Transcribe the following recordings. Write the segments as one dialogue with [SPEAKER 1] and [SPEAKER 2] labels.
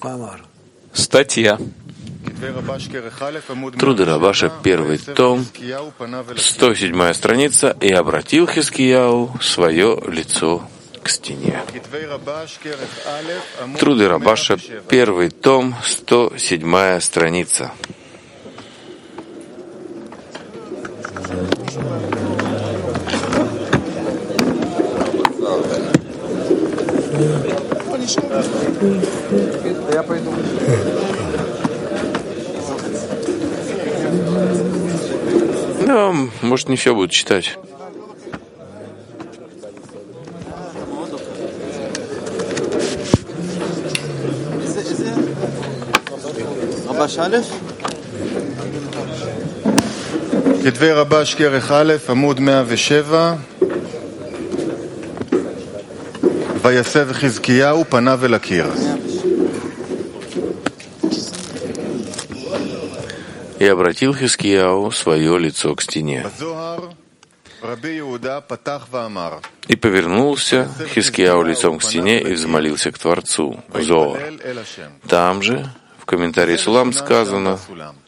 [SPEAKER 1] Статья. Труды Рабаша, первый том, 107 страница. «И обратил Хискияу свое лицо к стене». Труды Рабаша, первый том, 107 страница.
[SPEAKER 2] Я пойду.
[SPEAKER 1] Да, может, не все будут читать.
[SPEAKER 2] כתבי רבש כרך א', עמוד 107. ויסב חזקיהו פניו אל הקיר.
[SPEAKER 1] И обратил Хискияу свое лицо к стене. И повернулся Хискияу лицом к стене и взмолился к Творцу. Зоар. Там же, в комментарии Сулам сказано,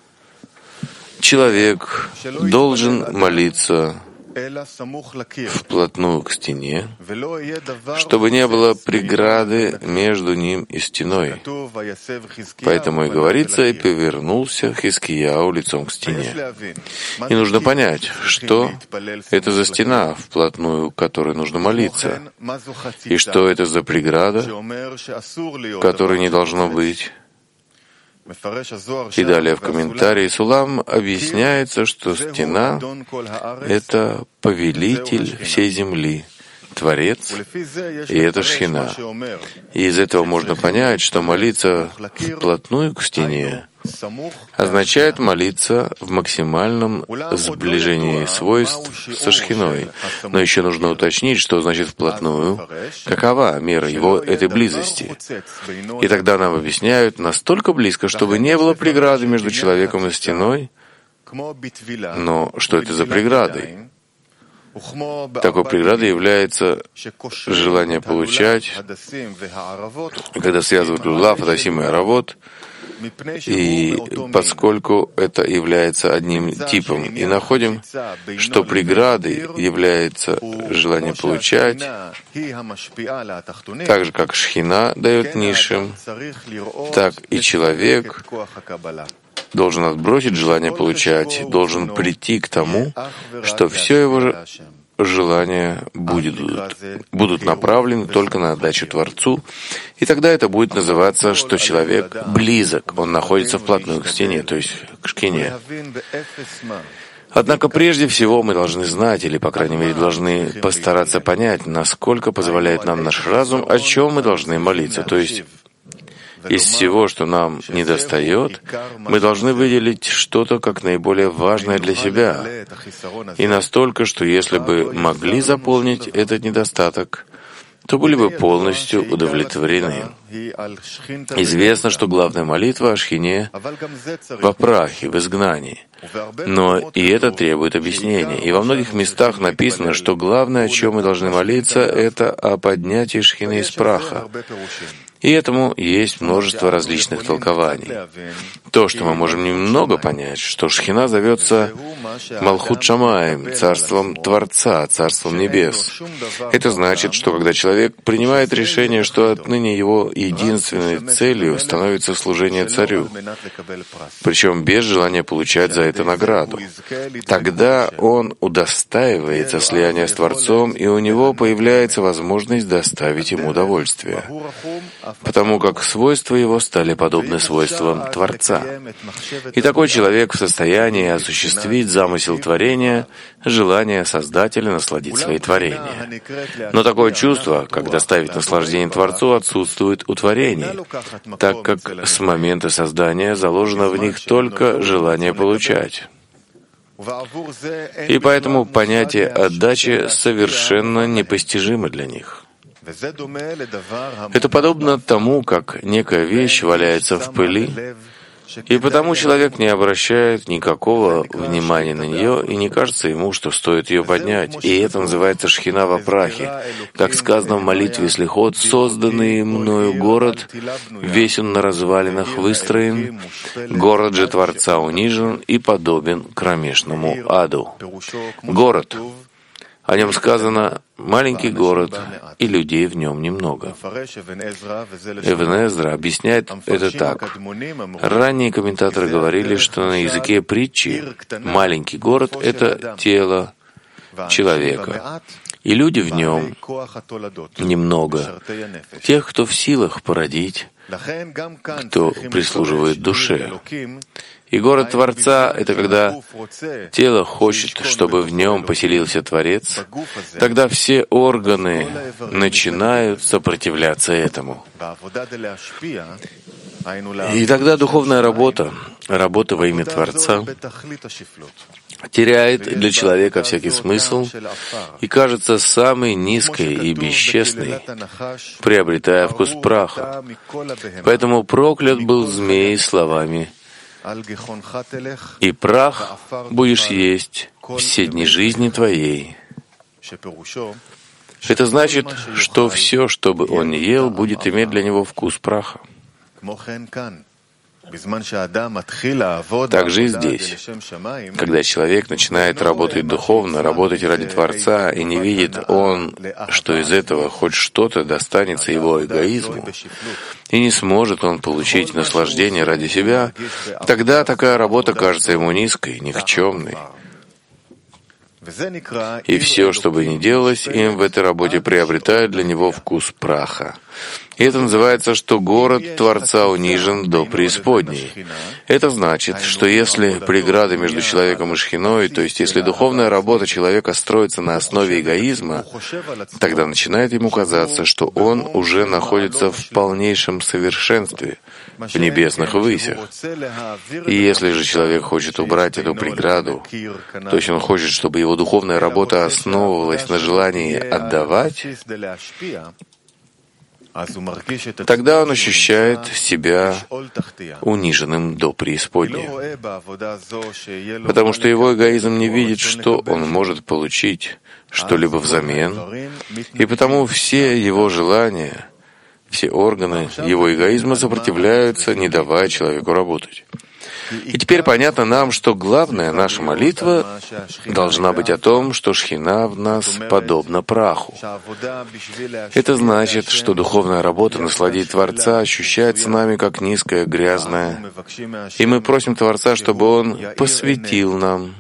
[SPEAKER 1] человек должен молиться вплотную к стене, чтобы не было преграды между ним и стеной. Поэтому и говорится, и повернулся Хискияу лицом к стене. И нужно понять, что это за стена, вплотную к которой нужно молиться, и что это за преграда, которой не должно быть. И далее в комментарии Сулам объясняется, что стена — это повелитель всей земли, Творец, и это Шхина. И из этого можно понять, что молиться вплотную к стене означает молиться в максимальном сближении свойств со Шхиной. Но еще нужно уточнить, что значит вплотную, какова мера его этой близости. И тогда нам объясняют настолько близко, чтобы не было преграды между человеком и стеной. Но что это за преградой? Такой преградой является желание получать, когда связывают лулав, адасим и аравот, и поскольку это является одним типом, и находим, что преградой является желание получать, так же, как Шхина дает низшим, так и человек должен отбросить желание получать, должен прийти к тому, что все его желания будут направлены только на отдачу Творцу, и тогда это будет называться, что человек близок, он находится вплотную к стене, то есть к Шхине. Однако прежде всего мы должны знать, или, по крайней мере, должны постараться понять, насколько позволяет нам наш разум, о чем мы должны молиться, то есть из всего, что нам недостает, мы должны выделить что-то как наиболее важное для себя. И настолько, что если бы могли заполнить этот недостаток, то были бы полностью удовлетворены. Известно, что главная молитва о Шхине во прахе, в изгнании. Но и это требует объяснения. И во многих местах написано, что главное, о чем мы должны молиться, это о поднятии Шхины из праха. И этому есть множество различных толкований. То, что мы можем немного понять, что Шхина зовется Малхут Шамаим, царством Творца, царством небес. Это значит, что когда человек принимает решение, что отныне его единственной целью становится служение царю, причем без желания получать за это награду, тогда он удостаивается слияния с Творцом, и у него появляется возможность доставить ему удовольствие, потому как свойства его стали подобны свойствам Творца. И такой человек в состоянии осуществить замысел творения, желание Создателя насладить свои творения. Но такое чувство, как доставить наслаждение Творцу, отсутствует у творений, так как с момента создания заложено в них только желание получать. И поэтому понятие отдачи совершенно непостижимо для них. Это подобно тому, как некая вещь валяется в пыли, И потому человек не обращает никакого внимания на нее, и не кажется ему, что стоит ее поднять. И это называется шхина во прахе. Как сказано в молитве Слихот: «Созданный мною город, весь он на развалинах выстроен, город же Творца унижен и подобен кромешному аду». Город. О нем сказано: маленький город, и людей в нем немного. Эвен Эзра объясняет это так. Ранние комментаторы говорили, что на языке притчи маленький город — это тело человека, и люди в нем немного, тех, кто в силах породить, кто прислуживает душе. И город Творца — это когда тело хочет, чтобы в нем поселился Творец, тогда все органы начинают сопротивляться этому. И тогда духовная работа, работа во имя Творца, теряет для человека всякий смысл и кажется самой низкой и бесчестной, приобретая вкус праха. Поэтому проклят был змей словами: «И прах будешь есть все дни жизни твоей». Это значит, что все, что бы он ни ел, будет иметь для него вкус праха. Также и здесь, когда человек начинает работать духовно, работать ради Творца, и не видит он, что из этого хоть что-то достанется его эгоизму, и не сможет он получить наслаждение ради себя, тогда такая работа кажется ему низкой, никчемной. И все, что бы ни делалось, им в этой работе приобретает для него вкус праха. И это называется, что город Творца унижен до преисподней. Это значит, что если преграда между человеком и шхиной, то есть если духовная работа человека строится на основе эгоизма, тогда начинает ему казаться, что он уже находится в полнейшем совершенстве, в небесных высях. И если же человек хочет убрать эту преграду, то есть он хочет, чтобы его духовная работа основывалась на желании отдавать, тогда он ощущает себя униженным до преисподней, потому что его эгоизм не видит, что он может получить что-либо взамен, и потому все его желания, все органы его эгоизма сопротивляются, не давая человеку работать. И теперь понятно нам, что главная наша молитва должна быть о том, что шхина в нас подобна праху. Это значит, что духовная работа насладить Творца ощущается нами как низкая, грязная, и мы просим Творца, чтобы Он посветил нам,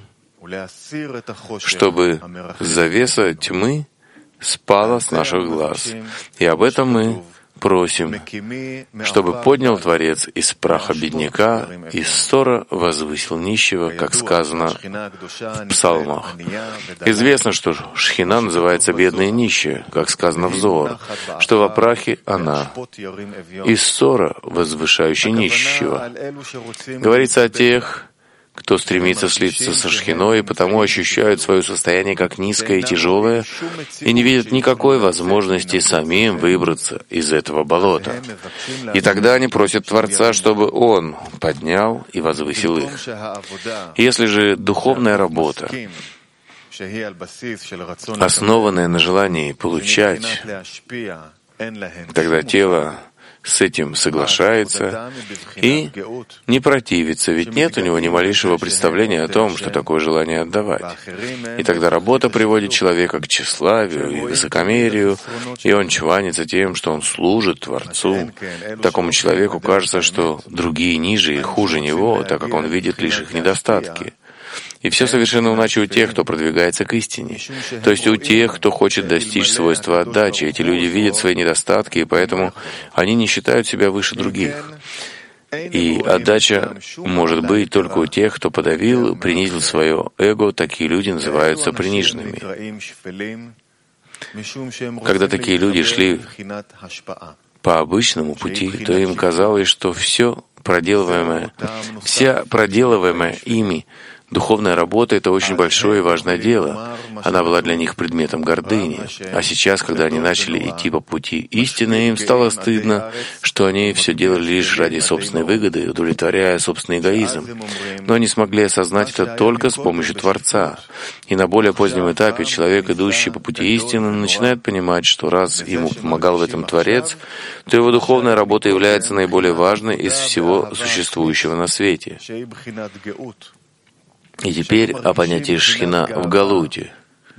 [SPEAKER 1] чтобы завеса тьмы спала с наших глаз. И об этом мы просим, чтобы поднял Творец из праха бедняка, из ссора возвысил нищего, как сказано в псалмах. Известно, что шхина называется бедная и нищая, как сказано в Зоар, что во прахе она, из ссора возвышающий нищего. Говорится о тех, кто стремится слиться со шхиной, и потому ощущают свое состояние как низкое и тяжелое, и не видят никакой возможности самим выбраться из этого болота. И тогда они просят Творца, чтобы Он поднял и возвысил их. Если же духовная работа, основанная на желании получать, тогда тело с этим соглашается и не противится, ведь нет у него ни малейшего представления о том, что такое желание отдавать. И тогда работа приводит человека к тщеславию и высокомерию, и он чванится тем, что он служит Творцу. Такому человеку кажется, что другие ниже и хуже него, так как он видит лишь их недостатки. И все совершенно иначе у тех, кто продвигается к истине. То есть у тех, кто хочет достичь свойства отдачи. Эти люди видят свои недостатки, и поэтому они не считают себя выше других. И отдача может быть только у тех, кто подавил, принизил свое эго. Такие люди называются приниженными. Когда такие люди шли по обычному пути, то им казалось, что вся проделываемая ими Духовная работа — это очень большое и важное дело. Она была для них предметом гордыни. А сейчас, когда они начали идти по пути истины, им стало стыдно, что они все делали лишь ради собственной выгоды, удовлетворяя собственный эгоизм. Но они смогли осознать это только с помощью Творца. И на более позднем этапе человек, идущий по пути истины, начинает понимать, что раз ему помогал в этом Творец, то его духовная работа является наиболее важной из всего существующего на свете. И теперь о понятии Шхина в Галуте.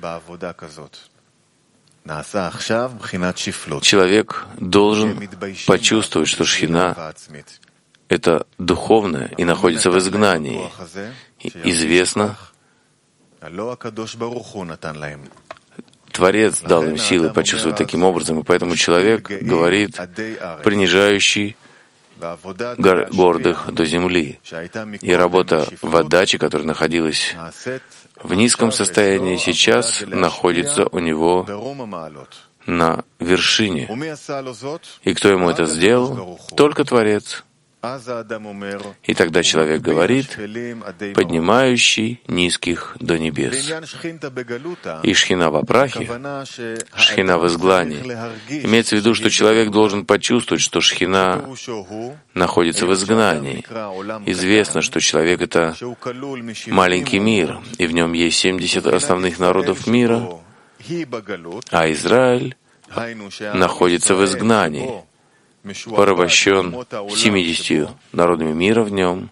[SPEAKER 1] Человек должен почувствовать, что Шхина — это духовное и находится в изгнании. И известно, Творец дал им силы почувствовать таким образом, и поэтому человек говорит, принижающий гордых до земли. И работа в отдаче, которая находилась в низком состоянии, сейчас находится у него на вершине. И кто ему это сделал? Только Творец. И тогда человек говорит, поднимающий низких до небес. И Шхина в Апрахе, Шхина в изгнании. Имеется в виду, что человек должен почувствовать, что Шхина находится в изгнании. Известно, что человек — это маленький мир, и в нем есть 70 основных народов мира, а Израиль находится в изгнании, порабощен 70 народами мира в нем,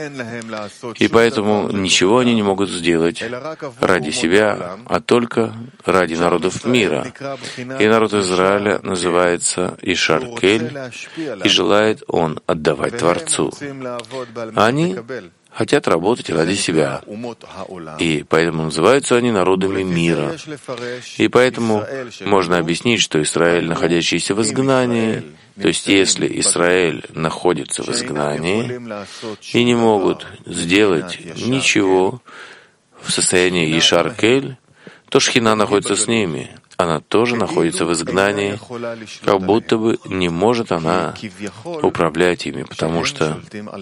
[SPEAKER 1] и поэтому ничего они не могут сделать ради себя, а только ради народов мира. И народ Израиля называется Ишар-Кель, и желает он отдавать Творцу. Они хотят работать ради себя, и поэтому называются они народами мира. И поэтому можно объяснить, что Израиль, находящийся в изгнании, то есть если Израиль находится в изгнании и не могут сделать ничего в состоянии Ишар-Кель, то Шхина находится с ними. Она тоже находится в изгнании, как будто бы не может она управлять ими, потому что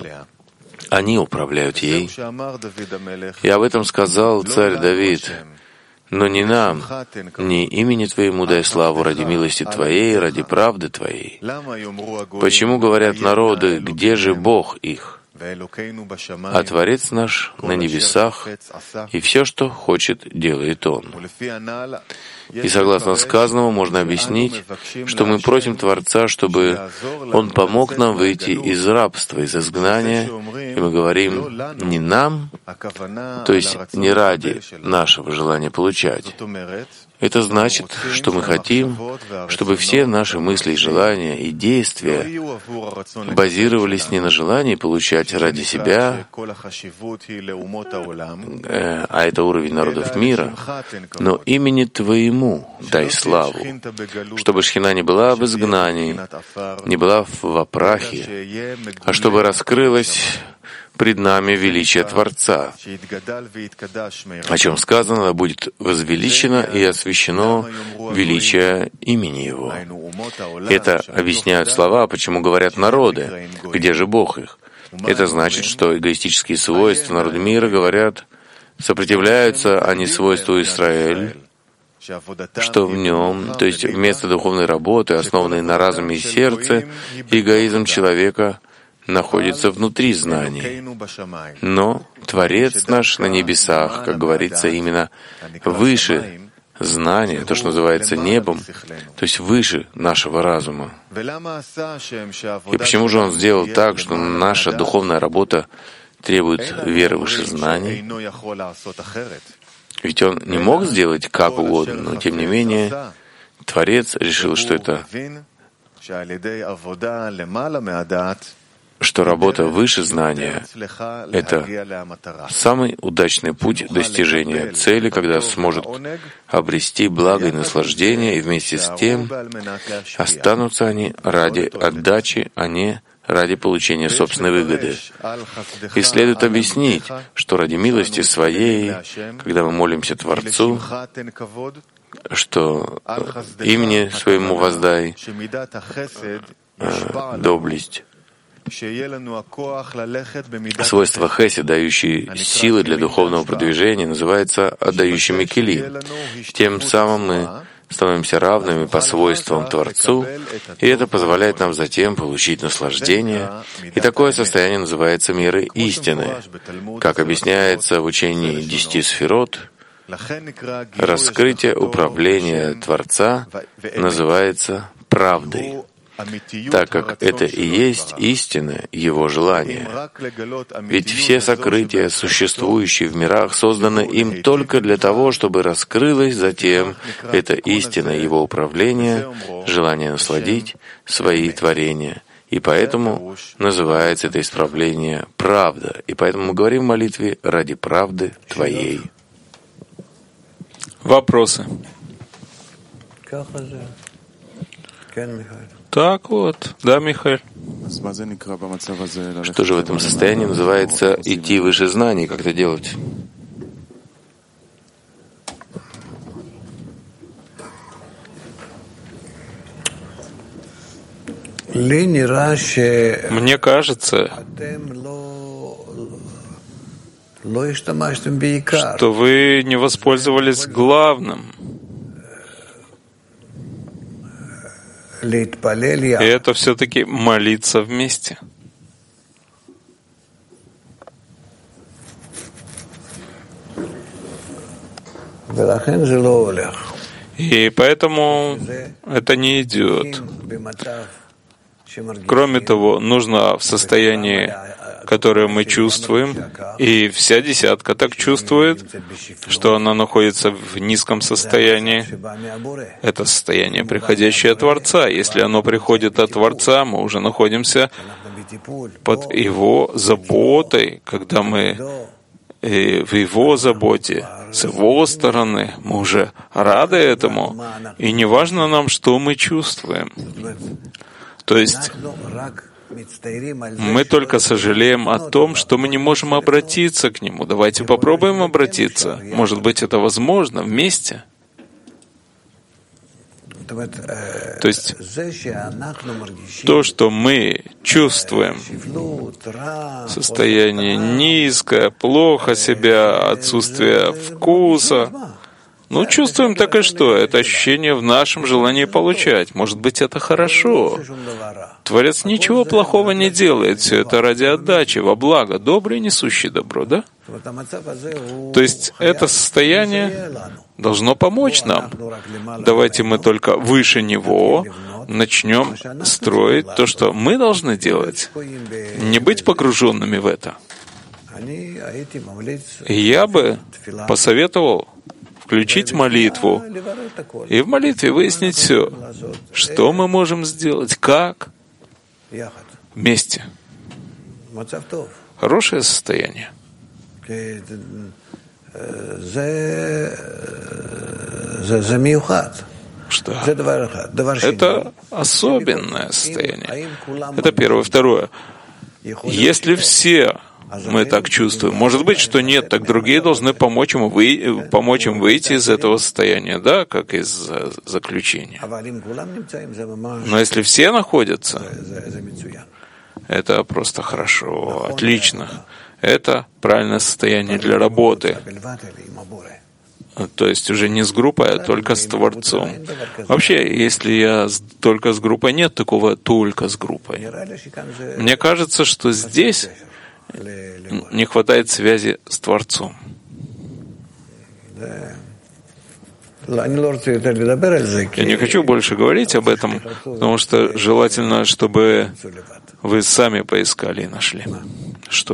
[SPEAKER 1] они управляют ей. И об этом сказал царь Давид. Но не нам, не имени Твоему дай славу ради милости Твоей, ради правды Твоей. Почему говорят народы, где же Бог их? А Творец наш на небесах, и все, что хочет, делает Он. И согласно сказанному можно объяснить, что мы просим Творца, чтобы Он помог нам выйти из рабства, из изгнания, и мы говорим не нам, то есть не ради нашего желания получать. Это значит, что мы хотим, чтобы все наши мысли, желания и действия базировались не на желании получать ради себя, а это уровень народов мира, но имени Твоему дай славу, чтобы Шхина не была в изгнании, не была в Апрахе, а чтобы раскрылась пред нами величие Творца, о чем сказано, да будет возвеличено и освящено величие имени Его. Это объясняют слова, почему говорят народы, где же Бог их. Это значит, что эгоистические свойства народа мира говорят, сопротивляются они свойству Израиль, что в нем, то есть вместо духовной работы, основанной на разуме и сердце, эгоизм человека находится внутри знаний. Но Творец наш на небесах, как говорится, именно выше знания, то, что называется небом, то есть выше нашего разума. И почему же Он сделал так, что наша духовная работа требует веры выше знаний? Ведь Он не мог сделать как угодно, но тем не менее Творец решил, что работа выше знания — это самый удачный путь достижения цели, когда сможет обрести благо и наслаждение, и вместе с тем останутся они ради отдачи, а не ради получения собственной выгоды. И следует объяснить, что ради милости Своей, когда мы молимся Творцу, что имени Своему воздай доблесть, Свойство хеси, дающие силы для духовного продвижения, называется отдающими килим. Тем самым мы становимся равными по свойствам Творцу, и это позволяет нам затем получить наслаждение, и такое состояние называется мерой истины. Как объясняется в учении 10 сферот, раскрытие управления Творца называется правдой, так как это и есть истина Его желания. Ведь все сокрытия, существующие в мирах, созданы им только для того, чтобы раскрылась затем эта истина Его управления, желание насладить свои творения. И поэтому называется это исправление правда. И поэтому мы говорим в молитве ради правды Твоей.
[SPEAKER 3] Вопросы? Так вот, да, Михаил.
[SPEAKER 1] Что же в этом состоянии называется идти выше знаний, как это делать?
[SPEAKER 3] Мне кажется, что вы не воспользовались главным. И это все-таки молиться вместе. И поэтому это не идет. Кроме того, нужно в состоянии, которое мы чувствуем, и вся десятка так чувствует, что она находится в низком состоянии. Это состояние, приходящее от Творца. Если оно приходит от Творца, мы уже находимся под Его заботой, когда мы в Его заботе, с Его стороны, мы уже рады этому, и не важно нам, что мы чувствуем. То есть мы только сожалеем о том, что мы не можем обратиться к Нему. Давайте попробуем обратиться. Может быть, это возможно вместе. То есть то, что мы чувствуем, состояние низкое, плохо себя, отсутствие вкуса, чувствуем так и что? Это ощущение в нашем желании получать. Может быть, это хорошо. Творец ничего плохого не делает. Все это ради отдачи, во благо. Добрый, несущий добро, да? То есть это состояние должно помочь нам. Давайте мы только выше него начнем строить то, что мы должны делать. Не быть погруженными в это. И я бы посоветовал включить молитву и в молитве выяснить все, что мы можем сделать, как, вместе. Хорошее состояние. Что? Это особенное состояние. Это первое. Второе. Если все мы так чувствуем. Может быть, что нет, так другие должны помочь им выйти из этого состояния, да, как из заключения. Но если все находятся, это просто хорошо, отлично. Это правильное состояние для работы. То есть уже не с группой, а только с Творцом. Вообще, если я только с группой, нет такого только с группой. Мне кажется, что здесь не хватает связи с Творцом. Я не хочу больше говорить об этом, потому что желательно, чтобы вы сами поискали и нашли. Что?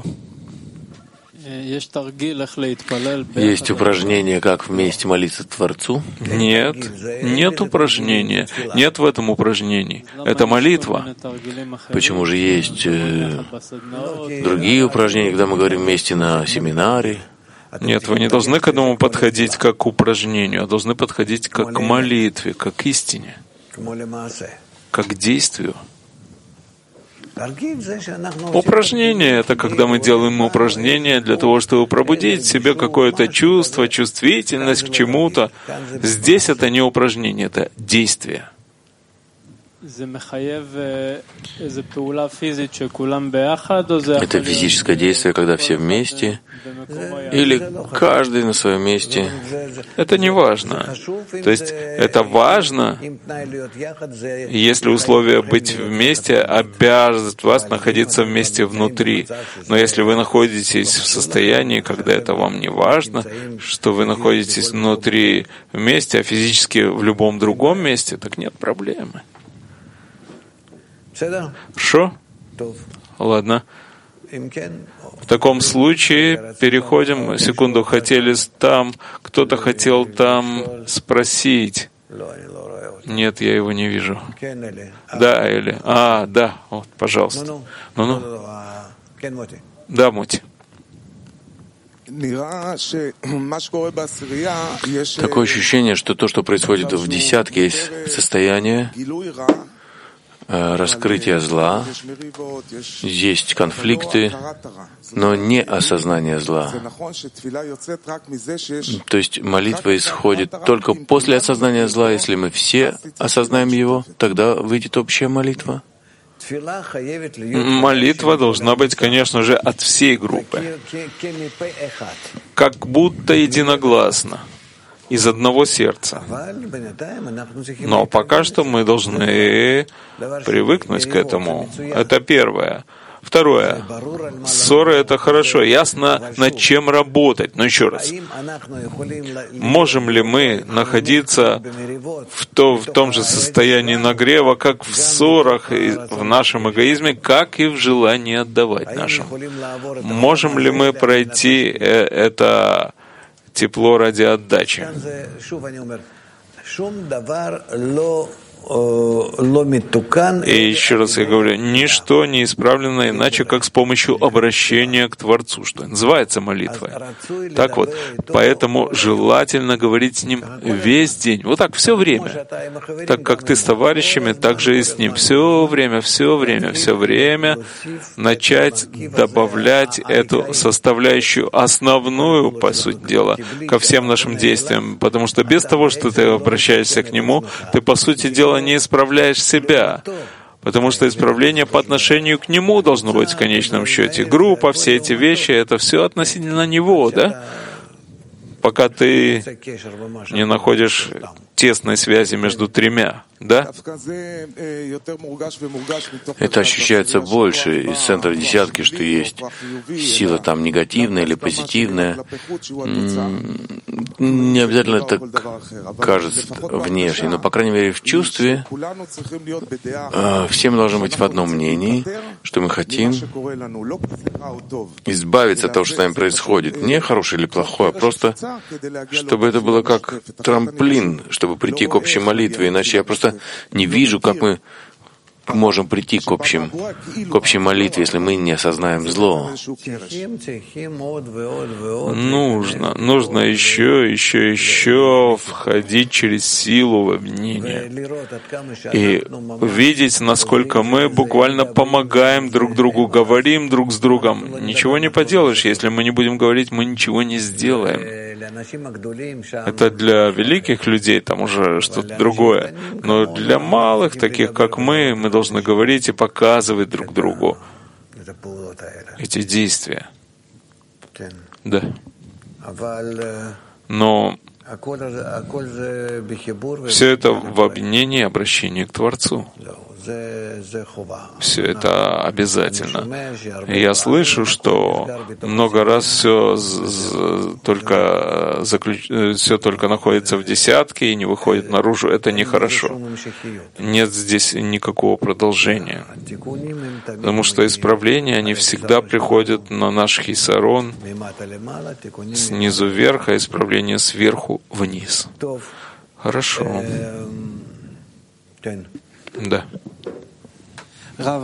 [SPEAKER 1] Есть упражнение, как вместе молиться Творцу?
[SPEAKER 3] Нет, нет упражнения. Нет в этом упражнений. Это молитва.
[SPEAKER 1] Почему же есть другие упражнения, когда мы говорим вместе на семинаре?
[SPEAKER 3] Нет, вы не должны к этому подходить как к упражнению, а должны подходить как к молитве, как к истине, как к действию. Упражнение — это когда мы делаем упражнение для того, чтобы пробудить в себе какое-то чувство, чувствительность к чему-то. Здесь это не упражнение, это действие.
[SPEAKER 1] Это физическое действие, когда все вместе, или каждый на своем месте.
[SPEAKER 3] Это не важно. То есть это важно, если условия быть вместе обязывают вас находиться вместе внутри. Но если вы находитесь в состоянии, когда это вам не важно, что вы находитесь внутри вместе, а физически в любом другом месте, так нет проблемы. Хорошо? Ладно. В таком случае переходим. Секунду, хотели там, кто-то хотел там спросить. Нет, я его не вижу. Да, Эли. Да, вот, пожалуйста. Ну. Да, Моти.
[SPEAKER 1] Такое ощущение, что то, что происходит в десятке, есть состояние раскрытия зла, есть конфликты, но не осознание зла. То есть молитва исходит только после осознания зла. Если мы все осознаем его, тогда выйдет общая молитва.
[SPEAKER 3] Молитва должна быть, конечно же, от всей группы, как будто единогласно, из одного сердца. Но пока что мы должны привыкнуть к этому. Это первое. Второе. Ссоры — это хорошо. Ясно, над чем работать. Но еще раз. Можем ли мы находиться в том же состоянии нагрева, как в ссорах, в нашем эгоизме, как и в желании отдавать нашим? Можем ли мы пройти это тепло ради отдачи? И еще раз я говорю, ничто не исправлено иначе, как с помощью обращения к Творцу, что называется молитвой. Так вот, поэтому желательно говорить с Ним весь день, вот так, все время. Так как ты с товарищами, так же и с Ним. Все время начать добавлять эту составляющую основную, по сути дела, ко всем нашим действиям. Потому что без того, что ты обращаешься к Нему, ты, по сути дела, не исправляешь себя, потому что исправление по отношению к Нему должно быть в конечном счете. Группа, все эти вещи, это все относительно Него, да? Пока ты не находишь тесной связи между тремя, да?
[SPEAKER 1] Это ощущается больше из центра десятки, что есть сила там негативная или позитивная. Не обязательно это кажется внешне, но, по крайней мере, в чувстве все мы должны быть в одном мнении, что мы хотим избавиться от того, что с нами происходит. Не хорошее или плохое, а просто, чтобы это было как трамплин, чтобы прийти к общей молитве. Иначе я просто не вижу, как мы можем прийти к общей молитве, если мы не осознаем зло.
[SPEAKER 3] Нужно еще входить через силу в объединение и видеть, насколько мы буквально помогаем друг другу, говорим друг с другом. Ничего не поделаешь, если мы не будем говорить, мы ничего не сделаем. Это для великих людей, там уже что-то другое. Но для малых, таких как мы должны говорить и показывать друг другу эти действия. Да. Но все это в объединении, обращении к Творцу. Все это обязательно. И я слышу, что много раз все только находится в десятке и не выходит наружу. Это нехорошо. Нет здесь никакого продолжения. Потому что исправления, они всегда приходят на наш хисарон снизу вверх, а исправление сверху вниз. Хорошо. Да.
[SPEAKER 1] Раф,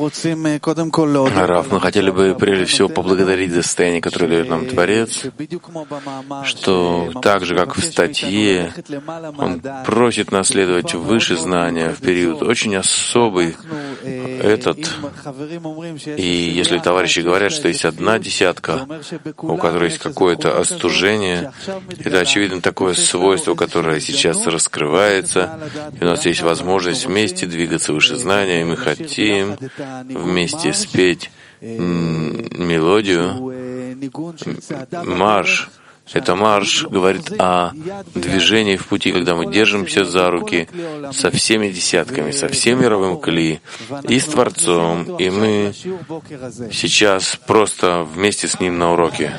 [SPEAKER 1] мы хотели бы прежде всего поблагодарить за состояние, которое дает нам Творец, что так же, как в статье, он просит нас следовать выше знания в период очень особый этот. И если товарищи говорят, что есть одна десятка, у которой есть какое-то остужение, это, очевидно, такое свойство, которое сейчас раскрывается, и у нас есть возможность вместе двигаться выше знания, и мы хотим вместе спеть мелодию. Марш. Это марш говорит о движении в пути, когда мы держимся за руки со всеми десятками, со всем мировым кли и с Творцом, и мы сейчас просто вместе с Ним на уроке.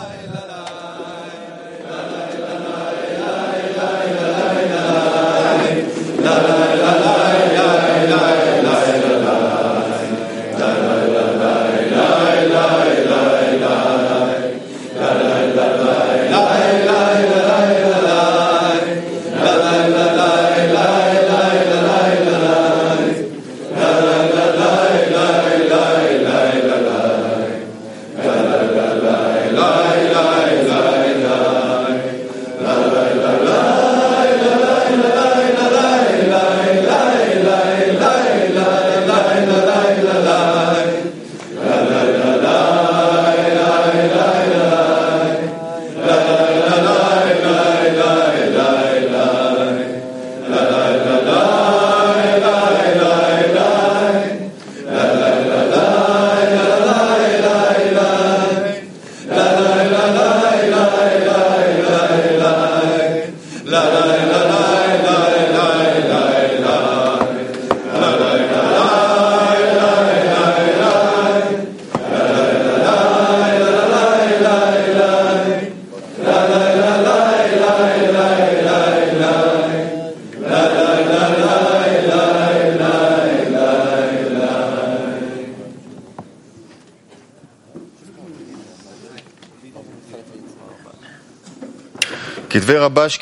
[SPEAKER 2] Труды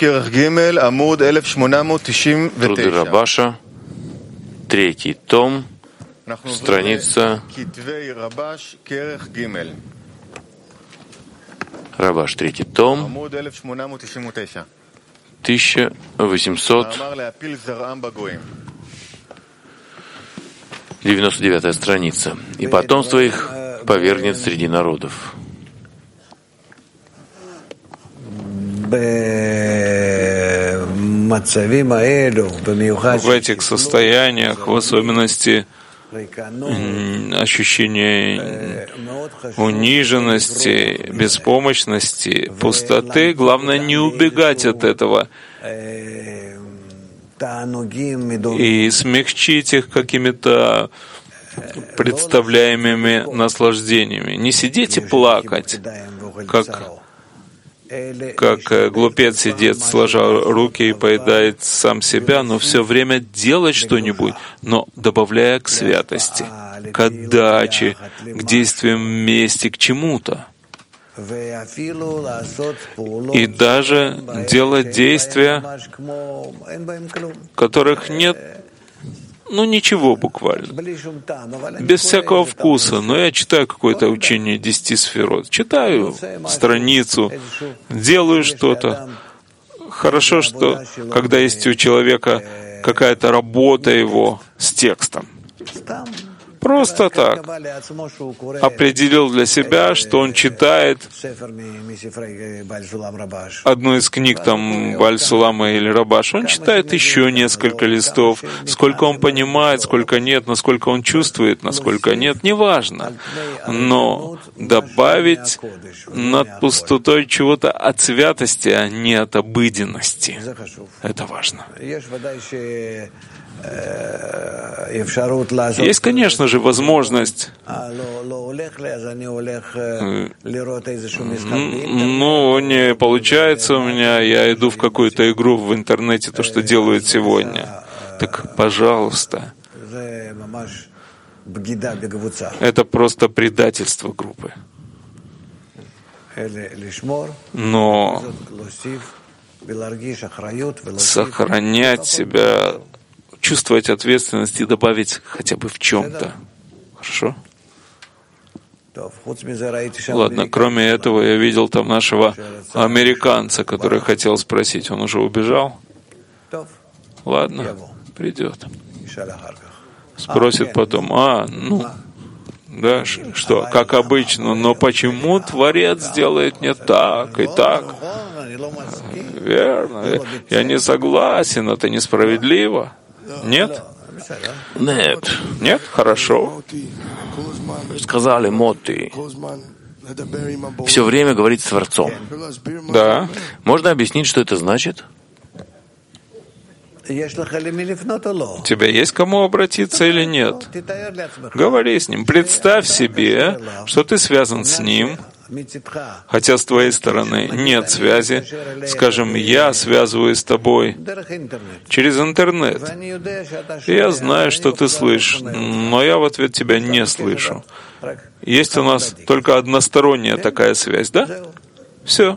[SPEAKER 2] Рабаша,
[SPEAKER 1] 3 том, страница Рабаш, 3 том, 1899 страница. «И потомство их повергнет среди народов».
[SPEAKER 3] В этих состояниях, в особенности ощущения униженности, беспомощности, пустоты, главное не убегать от этого и смягчить их какими-то представляемыми наслаждениями. Не сидеть и плакать, как глупец сидит, сложа руки и поедает сам себя, но все время делать что-нибудь, но добавляя к святости, к отдаче, к действиям вместе, к чему-то. И даже делать действия, которых нет, ничего буквально, без всякого вкуса. Но я читаю какое-то учение 10 сферот, читаю страницу, делаю что-то. Хорошо, что когда есть у человека какая-то работа его с текстом. Просто так определил для себя, что он читает одну из книг там Бааль Сулама или Рабаш. Он читает еще несколько листов. Сколько он понимает, сколько нет, насколько он чувствует, насколько нет, неважно. Но добавить над пустотой чего-то от святости, а не от обыденности. Это важно. Есть, конечно же, возможность, не получается у меня, я иду в какую-то игру в интернете, то, что делают сегодня. Так, пожалуйста. Это просто предательство группы. Но сохранять себя, чувствовать ответственность и добавить хотя бы в чем-то. Хорошо? Ладно, кроме этого, я видел там нашего американца, который хотел спросить. Он уже убежал? Ладно, придет. Спросит потом, да, что, как обычно, но почему Творец делает не так и так? Верно, я не согласен, это несправедливо. Нет?
[SPEAKER 1] Нет.
[SPEAKER 3] Нет? Хорошо.
[SPEAKER 1] Сказали Моти. Все время говорить с Творцом.
[SPEAKER 3] Да.
[SPEAKER 1] Можно объяснить, что это значит?
[SPEAKER 3] У тебя есть кому обратиться или нет? Говори с ним. Представь себе, что ты связан с ним, хотя с твоей стороны нет связи. Скажем, я связываюсь с тобой через интернет. И я знаю, что ты слышишь, но я в ответ тебя не слышу. Есть у нас только односторонняя такая связь, да? Все.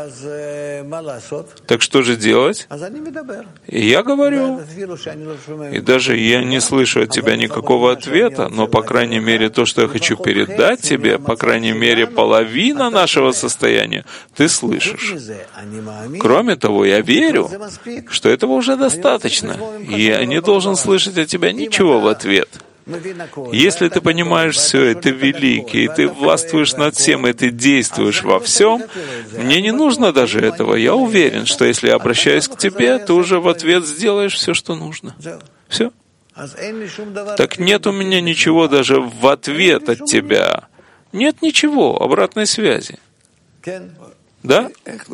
[SPEAKER 3] Так что же делать? И я говорю, и даже я не слышу от тебя никакого ответа, но, по крайней мере, то, что я хочу передать тебе, по крайней мере, половина нашего состояния, ты слышишь. Кроме того, я верю, что этого уже достаточно, и я не должен слышать от тебя ничего в ответ. Если ты понимаешь все, и ты великий, и ты властвуешь над всем, и ты действуешь во всем, мне не нужно даже этого. Я уверен, что если я обращаюсь к тебе, ты уже в ответ сделаешь все, что нужно. Все. Так нет у меня ничего даже в ответ от тебя. Нет ничего, обратной связи. Да?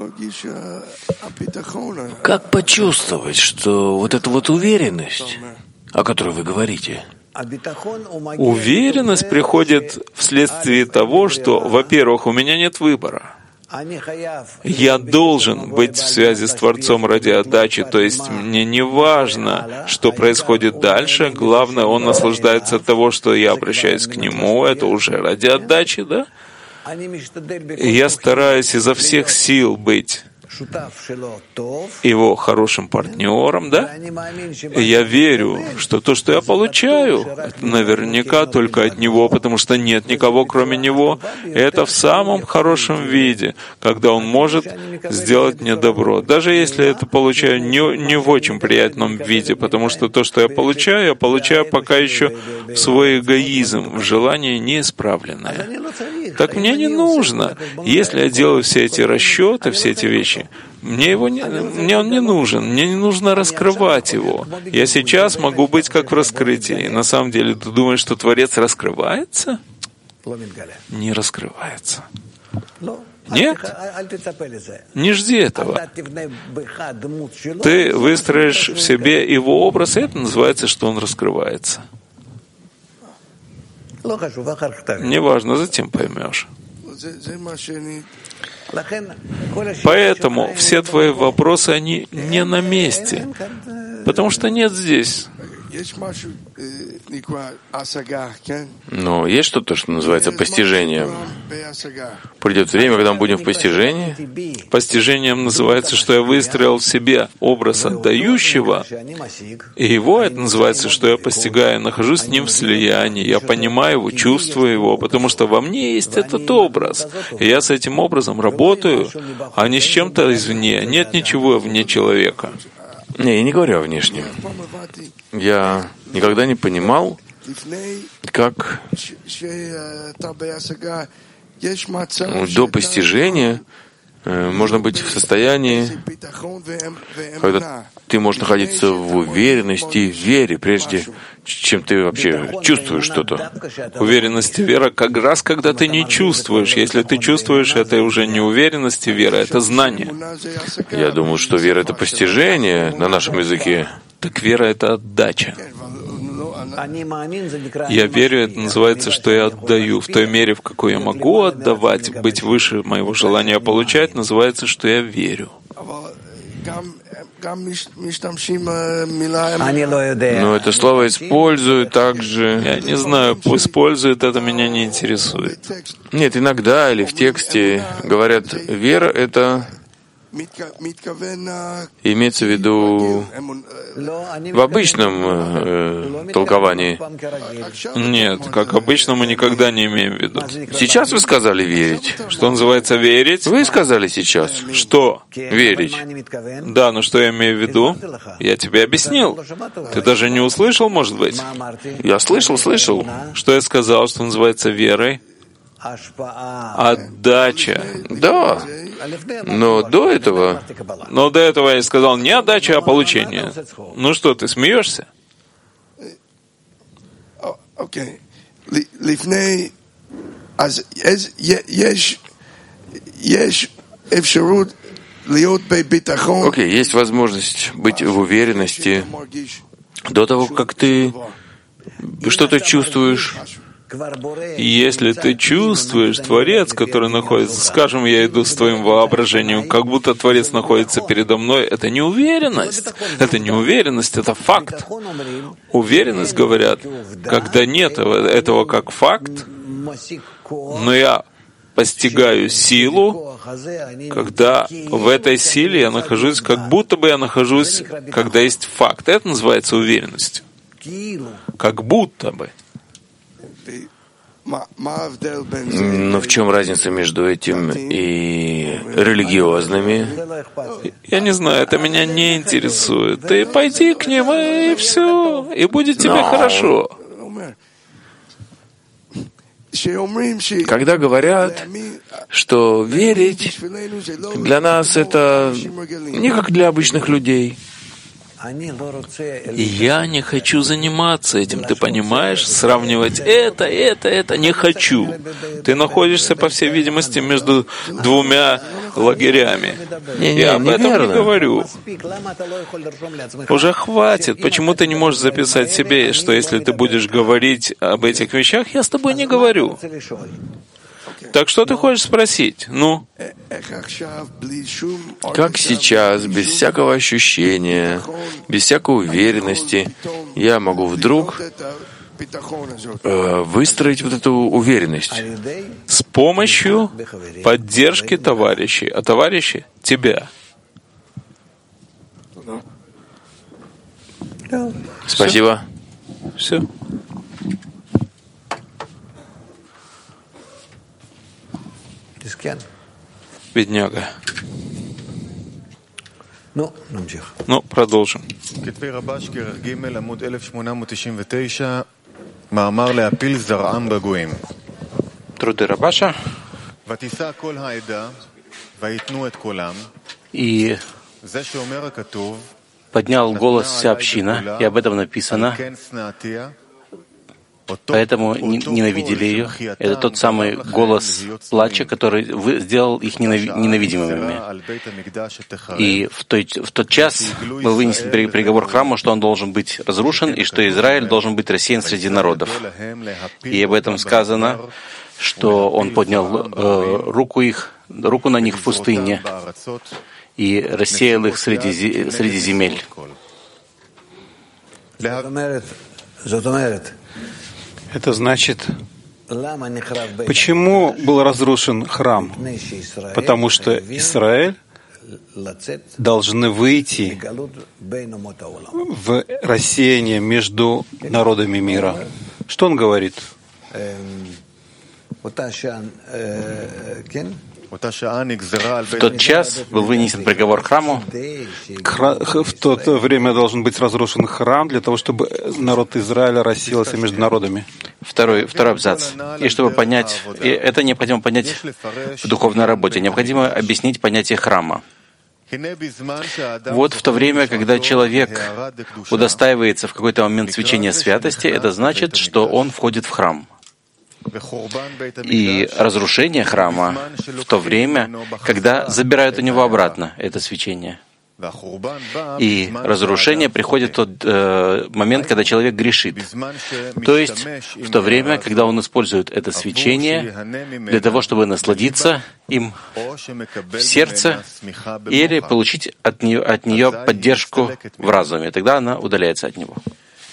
[SPEAKER 1] Как почувствовать, что вот эта вот уверенность, о которой вы говорите,
[SPEAKER 3] уверенность приходит вследствие того, что, во-первых, у меня нет выбора. Я должен быть в связи с Творцом ради отдачи, то есть мне не важно, что происходит дальше, главное, он наслаждается от того, что я обращаюсь к нему, это уже ради отдачи, да? И я стараюсь изо всех сил быть его хорошим партнером, да? И я верю, что то, что я получаю, это наверняка только от него, потому что нет никого, кроме него. И это в самом хорошем виде, когда он может сделать мне добро. Даже если это получаю не в очень приятном виде, потому что то, что я получаю пока еще в свой эгоизм, в желание неисправленное. Так мне не нужно. Если я делаю все эти расчеты, все эти вещи, мне он не нужен, мне не нужно раскрывать его. Я сейчас могу быть как в раскрытии. На самом деле, ты думаешь, что Творец раскрывается? Не раскрывается. Нет? Не жди этого. Ты выстроишь в себе его образ, и это называется, что он раскрывается. Неважно, затем поймешь. Поэтому все твои вопросы, они не на месте, потому что нет здесь.
[SPEAKER 1] Но есть что-то, что называется постижением. Придет время, когда мы будем в постижении.
[SPEAKER 3] Постижением называется, что я выстроил в себе образ отдающего, и его это называется, что я постигаю, нахожусь с ним в слиянии, я понимаю его, чувствую его, потому что во мне есть этот образ. И я с этим образом работаю, а не с чем-то извне. Нет ничего вне человека.
[SPEAKER 1] Не, я не говорю о внешнем. Я никогда не понимал, как до постижения можно быть в состоянии, когда ты можешь находиться в уверенности, в вере, прежде чем ты вообще чувствуешь что-то.
[SPEAKER 3] Уверенность и вера как раз, когда ты не чувствуешь. Если ты чувствуешь, это уже не уверенность и вера, это знание.
[SPEAKER 1] Я думал, что вера — это постижение на нашем языке.
[SPEAKER 3] Так вера — это отдача. Я верю, это называется, что я отдаю. В той мере, в какой я могу отдавать, быть выше моего желания получать, называется, что я верю.
[SPEAKER 1] Но это слово используют также.
[SPEAKER 3] Я не знаю, используют, это меня не интересует.
[SPEAKER 1] Нет, иногда или в тексте говорят, вера — это Имеется в виду в обычном толковании.
[SPEAKER 3] Нет, как обычно мы никогда не имеем в виду.
[SPEAKER 1] Сейчас вы сказали верить.
[SPEAKER 3] Что называется верить?
[SPEAKER 1] Вы сказали сейчас.
[SPEAKER 3] Что?
[SPEAKER 1] Верить.
[SPEAKER 3] Да, но что я имею в виду? Я тебе объяснил. Ты даже не услышал, может быть?
[SPEAKER 1] Я слышал.
[SPEAKER 3] Что я сказал, что называется верой? Отдача.
[SPEAKER 1] Да. Но до этого...
[SPEAKER 3] Но до этого я сказал не отдача, а получение. Ну что, ты смеешься?
[SPEAKER 1] Окей, есть возможность быть в уверенности до того, как ты что-то чувствуешь.
[SPEAKER 3] Если ты чувствуешь Творец, который находится, скажем, я иду с твоим воображением, как будто Творец находится передо мной, это не уверенность. Это не уверенность, это факт. Уверенность, говорят, когда нет этого как факт, но я постигаю силу, когда в этой силе я нахожусь, как будто бы я нахожусь, когда есть факт. Это называется уверенностью. Как будто бы.
[SPEAKER 1] Но в чем разница между этим и религиозными?
[SPEAKER 3] Я не знаю, это меня не интересует. Ты пойди к ним, и все, и будет тебе хорошо.
[SPEAKER 1] Когда говорят, что верить для нас это не как для обычных людей.
[SPEAKER 3] Я не хочу заниматься этим, ты понимаешь? Сравнивать это, не хочу. Ты находишься, по всей видимости, между двумя лагерями. Я об этом не говорю. Уже хватит. Почему ты не можешь записать себе, что если ты будешь говорить об этих вещах, я с тобой не говорю? Так что ты хочешь спросить? Ну?
[SPEAKER 1] Как сейчас, без всякого ощущения, без всякой уверенности, я могу вдруг выстроить вот эту уверенность?
[SPEAKER 3] С помощью поддержки товарищей. А товарищи — тебя.
[SPEAKER 1] Спасибо.
[SPEAKER 3] Все. Бедняга. Ну, продолжим. Труды Рабаша.
[SPEAKER 4] И поднял голос вся община, и об этом написано. Поэтому ненавидели ее. Это тот самый голос плача, который сделал их ненавидимыми. И в тот час был вынесен приговор храму, что он должен быть разрушен, и что Израиль должен быть рассеян среди народов. И об этом сказано, что он поднял руку на них в пустыне и рассеял их среди земель.
[SPEAKER 5] Это значит, почему был разрушен храм? Потому что Израиль должны выйти в рассеяние между народами мира. Что он говорит?
[SPEAKER 4] В тот час был вынесен приговор храму.
[SPEAKER 5] В то время должен быть разрушен храм для того, чтобы народ Израиля рассеялся между народами.
[SPEAKER 4] Второй абзац. И чтобы понять, и это необходимо понять в духовной работе, необходимо объяснить понятие храма. Вот в то время, когда человек удостаивается в какой-то момент свечения святости, это значит, что он входит в храм. И разрушение храма в то время, когда забирают у него обратно это свечение. И разрушение приходит в тот момент, когда человек грешит. То есть в то время, когда он использует это свечение для того, чтобы насладиться им в сердце или получить от нее поддержку в разуме. Тогда она удаляется от него.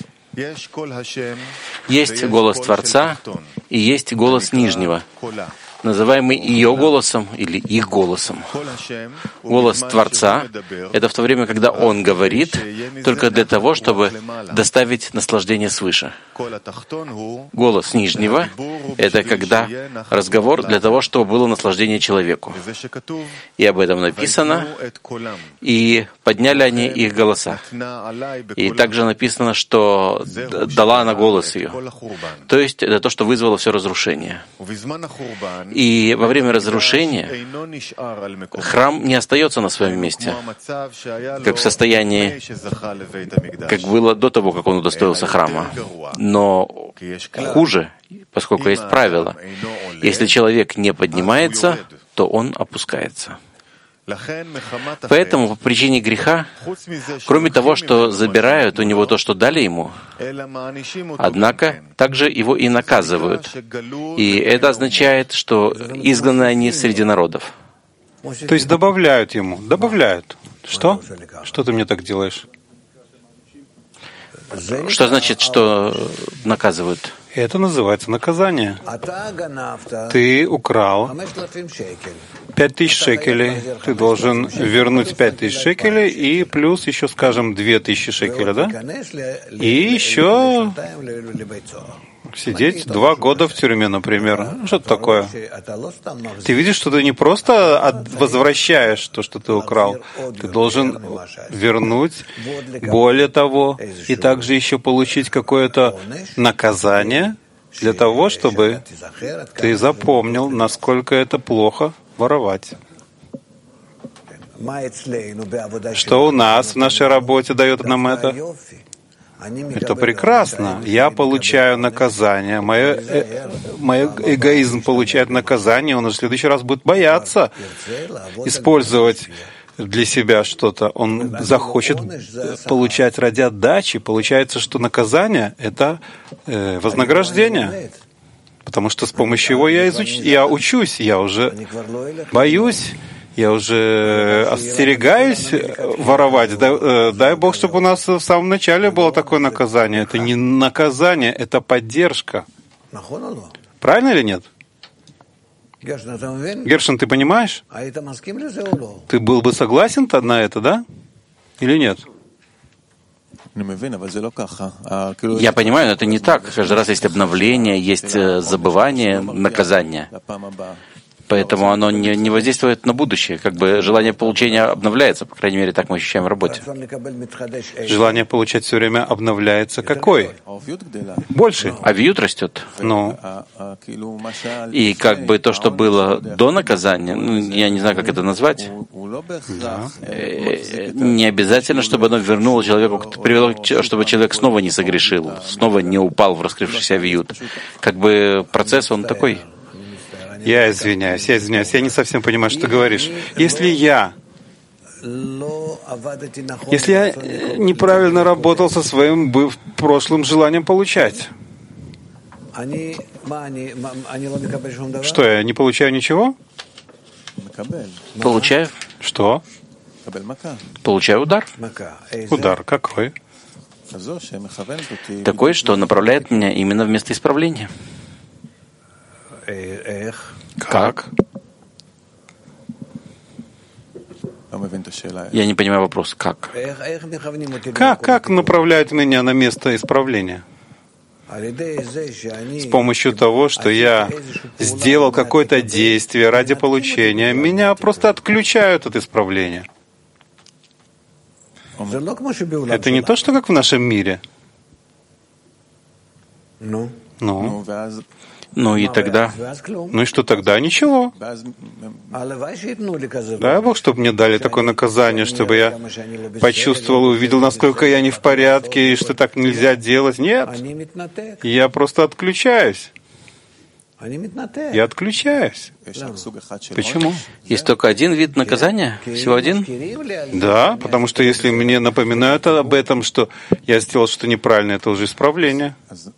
[SPEAKER 4] Есть голос Творца и есть голос Нижнего. называемый ее голосом или их голосом. Голос Творца — это в то время, когда Он говорит только для того, чтобы доставить наслаждение свыше. Голос Нижнего — это когда разговор для того, чтобы было наслаждение человеку. И об этом написано, и подняли они их голоса. И также написано, что дала она голос ее. То есть это то, что вызвало все разрушение. И во время разрушения храм не остается на своем месте, как в состоянии, как было до того, как он удостоился храма. Но хуже, поскольку есть правило. Если человек не поднимается, то он опускается. Поэтому по причине греха, кроме того, что забирают у него то, что дали ему, однако также его и наказывают. И это означает, что изгнаны они среди народов.
[SPEAKER 5] То есть добавляют ему, добавляют. Что? Что ты мне так делаешь?
[SPEAKER 4] Что значит, что наказывают?
[SPEAKER 5] Это называется наказание. Ты украл 5000 шекелей. Ты должен вернуть 5000 шекелей и плюс еще, скажем, 2000 шекелей, да? И еще сидеть 2 года в тюрьме, например. Что-то такое. Ты видишь, что ты не просто возвращаешь то, что ты украл. Ты должен вернуть, более того, и также еще получить какое-то наказание для того, чтобы ты запомнил, насколько это плохо воровать. Что у нас в нашей работе дает нам это? Это прекрасно. Я получаю наказание. Мой эгоизм получает наказание. Он в следующий раз будет бояться использовать для себя что-то. Он захочет получать ради отдачи. Получается, что наказание — это вознаграждение. Потому что с помощью его я учусь, я уже боюсь. Я уже остерегаюсь воровать. Дай Бог, чтобы у нас в самом начале было такое наказание. Это не наказание, это поддержка. Правильно или нет? Гершин, ты понимаешь? Ты был бы согласен на это, да? Или нет?
[SPEAKER 4] Я понимаю, но это не так. Каждый раз есть обновление, есть забывание, наказание. Поэтому оно не воздействует на будущее. Как бы желание получения обновляется, по крайней мере, так мы ощущаем в работе.
[SPEAKER 5] Желание получать все время обновляется. Какой? Больше.
[SPEAKER 4] А вьют растет.
[SPEAKER 5] Ну.
[SPEAKER 4] И как бы то, что было до наказания, я не знаю, как это назвать, не обязательно, чтобы оно вернуло человеку, привело, чтобы человек снова не согрешил, снова не упал в раскрывшийся вьют. Как бы процесс, он такой.
[SPEAKER 5] Я извиняюсь, я не совсем понимаю, что ты говоришь. Если я неправильно работал со своим прошлым желанием получать, что, я не получаю ничего?
[SPEAKER 4] Получаю.
[SPEAKER 5] Что?
[SPEAKER 4] Получаю удар.
[SPEAKER 5] Удар какой?
[SPEAKER 4] Такой, что направляет меня именно в место исправления.
[SPEAKER 5] Как?
[SPEAKER 4] Я не понимаю вопрос. Как?
[SPEAKER 5] Как направляет меня на место исправления? С помощью того, что я сделал какое-то действие ради получения, меня просто отключают от исправления. Это не то, что как в нашем мире.
[SPEAKER 4] Ну и тогда?
[SPEAKER 5] Ну и что тогда? Ничего. Дай Бог, чтобы мне дали такое наказание, чтобы я почувствовал и увидел, насколько я не в порядке, и что так нельзя делать. Нет. Я просто отключаюсь. Я отключаюсь. Почему?
[SPEAKER 4] Есть только один вид наказания? Всего один?
[SPEAKER 5] Да, потому что если мне напоминают об этом, что я сделал что-то неправильно, это уже исправление.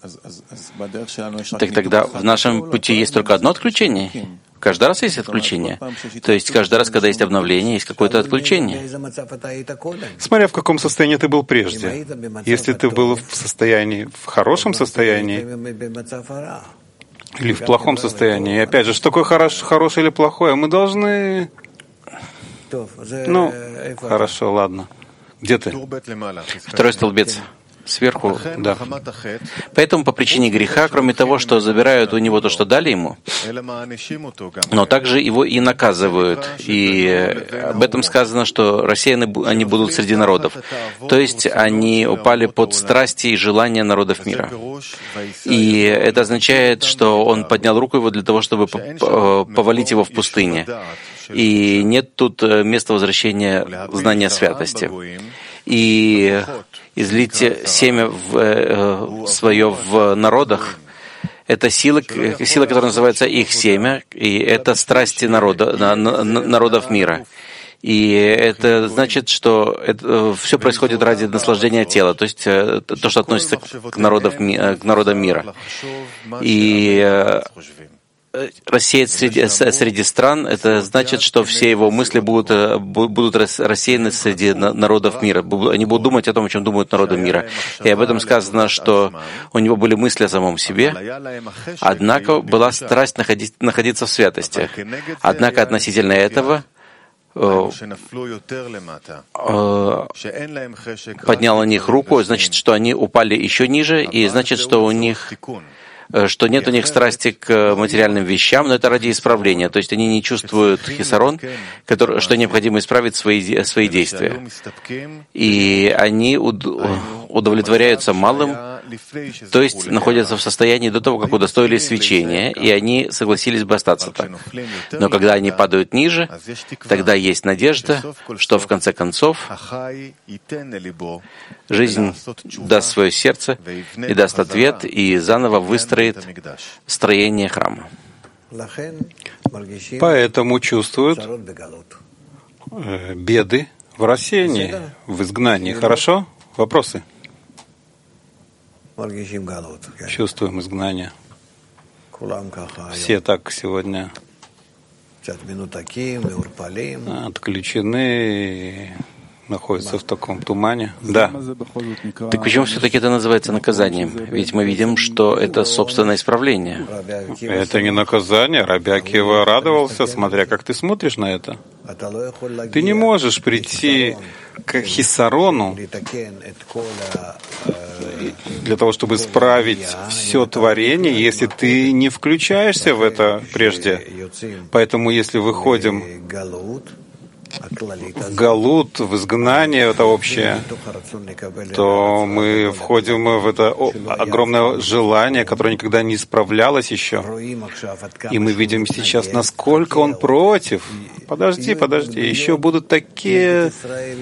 [SPEAKER 4] Так тогда в нашем пути есть только одно отключение? Каждый раз есть отключение? То есть каждый раз, когда есть обновление, есть какое-то отключение?
[SPEAKER 5] Смотря в каком состоянии ты был прежде. Если ты был в хорошем состоянии, Или в плохом состоянии. И опять же, что такое хорошее или плохое? Мы должны... Ну, хорошо, ладно. Где ты?
[SPEAKER 4] Второй столбец. Сверху, да. Поэтому по причине греха, кроме того, что забирают у него то, что дали ему, но также его и наказывают. И об этом сказано, что рассеяны они будут среди народов. То есть они упали под страсти и желания народов мира. И это означает, что он поднял руку его для того, чтобы повалить его в пустыне. И нет тут места возвращения знания святости. И излить семя свое в народах — это сила, которая называется их семя, и это страсти народов мира. И это значит, что это все происходит ради наслаждения тела, то есть то, что относится к народам мира. И рассеять среди стран — это значит, что все его мысли будут рассеяны среди народов мира. Они будут думать о том, о чем думают народы мира. И об этом сказано, что у него были мысли о самом себе, однако была страсть находиться в святости. Однако относительно этого поднял на них руку, значит, что они упали еще ниже, и значит, что нет у них страсти к материальным вещам, но это ради исправления. То есть они не чувствуют хисарон, что необходимо исправить свои действия. И они удовлетворяются малым, то есть находятся в состоянии до того, как удостоились свечения, и они согласились бы остаться так. Но когда они падают ниже, тогда есть надежда, что в конце концов жизнь даст свое сердце и даст ответ, и заново выстроит строение храма.
[SPEAKER 5] Поэтому чувствуют беды в рассеянии, в изгнании. Хорошо? Вопросы? Чувствуем изгнание. Все так сегодня отключены, находятся в таком тумане. Да.
[SPEAKER 4] Так почему все-таки это называется наказанием? Ведь мы видим, что это собственное исправление.
[SPEAKER 5] Это не наказание. Раби Акива радовался, смотря как ты смотришь на это. Ты не можешь прийти к хисарону для того, чтобы исправить все творение, если ты не включаешься в это прежде. Поэтому, если выходим в галут, в изгнание это общее, то мы входим в это огромное желание, которое никогда не исправлялось еще. И мы видим сейчас, насколько он против. Подожди, еще будут такие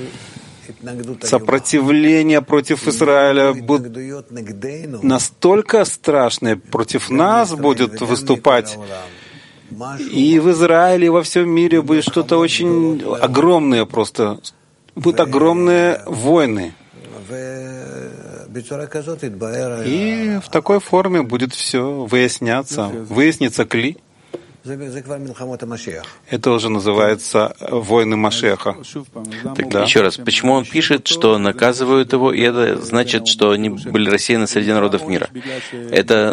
[SPEAKER 5] сопротивления против Израиля, будут настолько страшные, против нас будет выступать. И в Израиле, и во всем мире будет что-то очень огромное просто. Будут огромные войны. И в такой форме будет все выяснится кли. Это уже называется войны Машеха.
[SPEAKER 4] Так еще раз, почему он пишет, что наказывают его, и это значит, что они были рассеяны среди народов мира? Это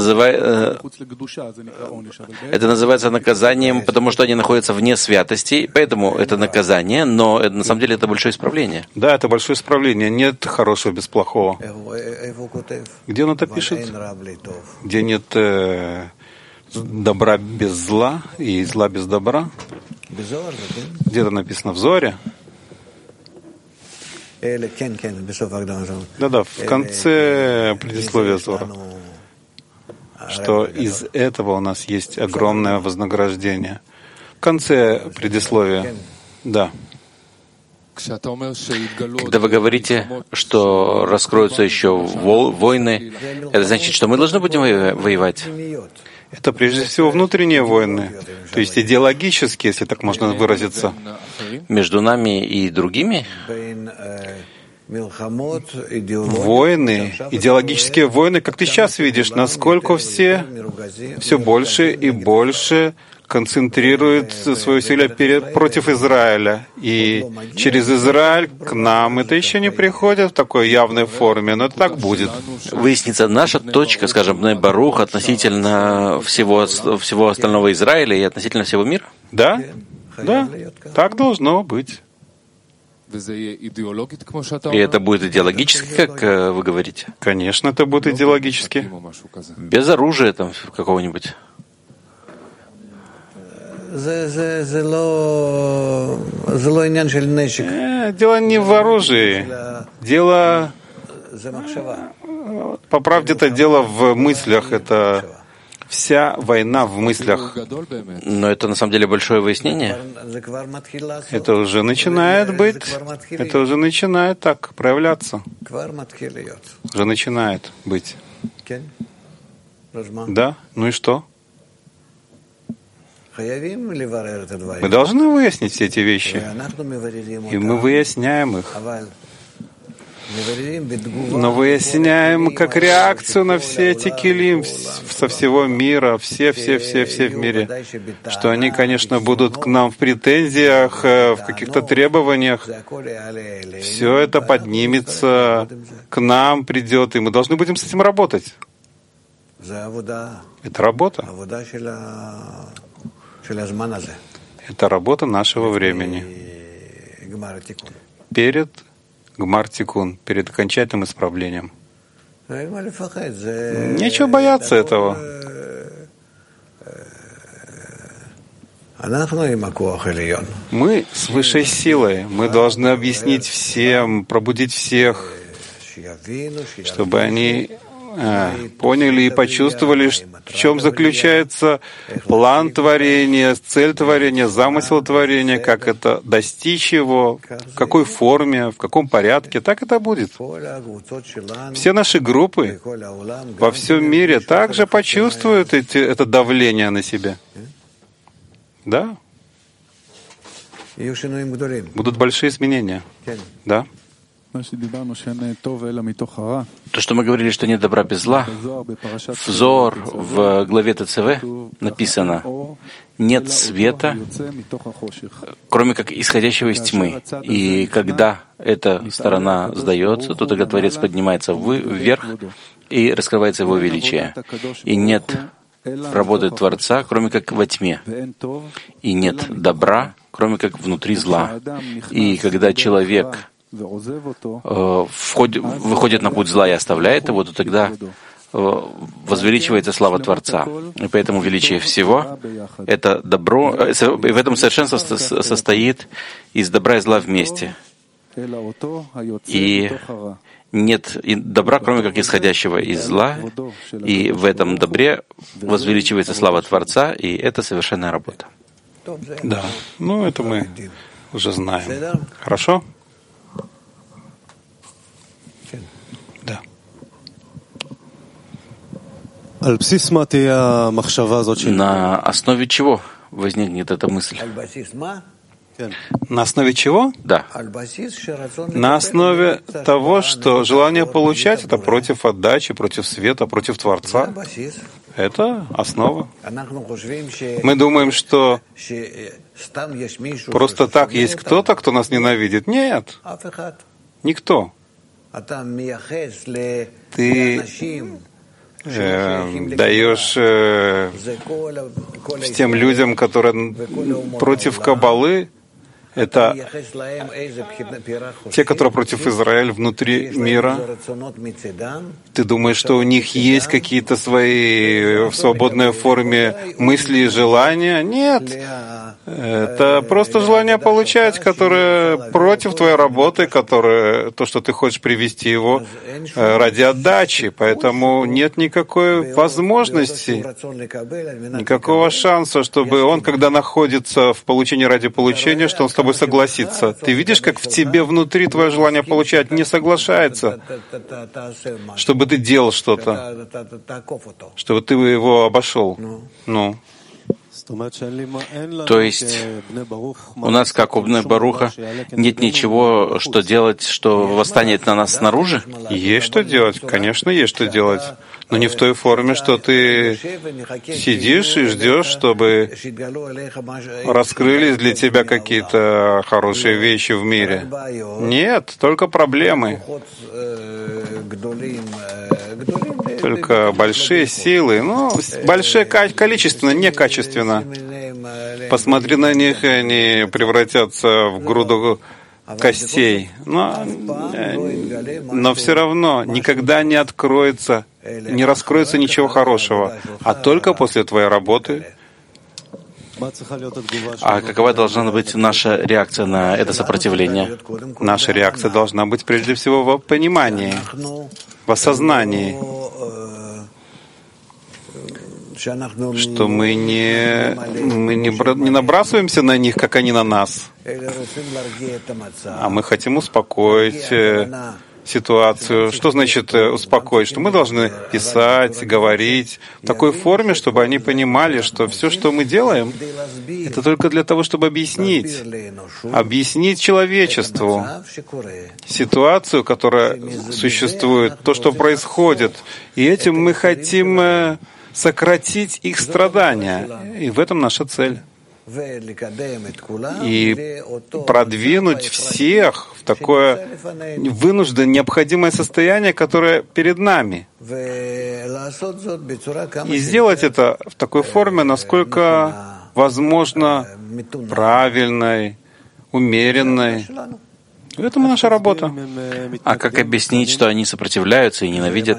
[SPEAKER 4] называется наказанием, потому что они находятся вне святости, поэтому это наказание, но на самом деле это большое исправление.
[SPEAKER 5] Да, это большое исправление. Нет хорошего без плохого. Где он это пишет? Где нет добра без зла и зла без добра? Где-то написано в Зоре. Да, в конце предисловия Зора, что из этого у нас есть огромное вознаграждение. В конце предисловия, да.
[SPEAKER 4] Когда вы говорите, что раскроются еще войны, это значит, что мы должны будем воевать?
[SPEAKER 5] Это прежде всего внутренние войны, то есть идеологические, если так можно выразиться.
[SPEAKER 4] Между нами и другими?
[SPEAKER 5] Войны, идеологические войны, как ты сейчас видишь, насколько все больше и больше концентрирует свои усилия против Израиля. И через Израиль к нам это еще не приходит в такой явной форме, но это так будет.
[SPEAKER 4] Выяснится наша точка, скажем, Барух относительно всего остального Израиля и относительно всего мира?
[SPEAKER 5] Да, да, так должно быть.
[SPEAKER 4] И это будет идеологически, как вы говорите?
[SPEAKER 5] Конечно, это будет идеологически.
[SPEAKER 4] Без оружия там какого-нибудь?
[SPEAKER 5] Дело не в оружии. Дело, по правде, это дело в мыслях. Это вся война в мыслях.
[SPEAKER 4] Но это на самом деле большое выяснение.
[SPEAKER 5] Это уже начинает быть, это уже начинает так проявляться. Уже начинает быть. Да? Ну и что? Мы должны выяснить все эти вещи. И мы выясняем их. Но выясняем как реакцию на все эти килим со всего мира, все в мире, что они, конечно, будут к нам в претензиях, в каких-то требованиях. Все это поднимется, к нам придет, и мы должны будем с этим работать. Это работа. Это работа нашего времени. Перед Гмар-тикун, перед окончательным исправлением. Нечего бояться этого. Мы с высшей силой, мы должны объяснить всем, пробудить всех, чтобы они поняли и почувствовали, в чем заключается план творения, цель творения, замысел творения, как это достичь его, в какой форме, в каком порядке, так это будет. Все наши группы во всем мире также почувствуют это давление на себя. Да? Будут большие изменения. Да?
[SPEAKER 4] То, что мы говорили, что нет добра без зла, в Зоар, в главе ТЦВ написано: нет света, кроме как исходящего из тьмы. И когда эта сторона сдается, то тогда Творец поднимается вверх и раскрывается его величие. И нет работы Творца, кроме как во тьме. И нет добра, кроме как внутри зла. И когда человек выходит на путь зла и оставляет его, то тогда возвеличивается слава Творца. И поэтому величие всего — это добро, и в этом совершенство состоит из добра и зла вместе. И нет добра, кроме как исходящего из зла, и в этом добре возвеличивается слава Творца, и это совершенная работа.
[SPEAKER 5] Да, ну это мы уже знаем. Хорошо? Да.
[SPEAKER 4] На основе чего возникнет эта мысль?
[SPEAKER 5] На основе чего?
[SPEAKER 4] Да.
[SPEAKER 5] На основе того, что желание получать — это против отдачи, против света, против Творца. Это основа. Мы думаем, что просто так есть кто-то, кто нас ненавидит. Нет. Никто. Ты даешь тем людям, которые против Каббалы, это те, которые против Израиля внутри мира. Ты думаешь, что у них есть какие-то свои в свободной форме мысли и желания? Нет. Это просто желание получать, которое против твоей работы, которое то, что ты хочешь привести его ради отдачи. Поэтому нет никакой возможности, никакого шанса, чтобы он, когда находится в получении ради получения, что он с тобой согласится. Ты видишь, как в тебе внутри твое желание получать не соглашается, чтобы ты делал что-то, чтобы ты его обошел. Ну.
[SPEAKER 4] То есть у нас, как у Бней Баруха, нет ничего, что делать, что восстанет на нас снаружи?
[SPEAKER 5] Есть что делать, конечно, есть что делать. Но не в той форме, что ты сидишь и ждешь, чтобы раскрылись для тебя какие-то хорошие вещи в мире. Нет, только проблемы. Только большие силы. Ну, большие количественно, не качественно. Посмотри на них, и они превратятся в груду костей. Но все равно никогда не откроется, не раскроется ничего хорошего, а только после твоей работы.
[SPEAKER 4] А какова должна быть наша реакция на это сопротивление?
[SPEAKER 5] Наша реакция должна быть прежде всего в понимании, в осознании, что мы не набрасываемся на них, как они на нас, а мы хотим успокоить ситуацию. Что значит успокоить? Что мы должны писать, говорить в такой форме, чтобы они понимали, что все, что мы делаем, это только для того, чтобы объяснить человечеству ситуацию, которая существует, то, что происходит. И этим мы хотим сократить их страдания. И в этом наша цель. И продвинуть всех в такое вынужденное, необходимое состояние, которое перед нами. И сделать это в такой форме, насколько возможно, правильной, умеренной. В этом наша работа.
[SPEAKER 4] А как объяснить, что они сопротивляются и ненавидят?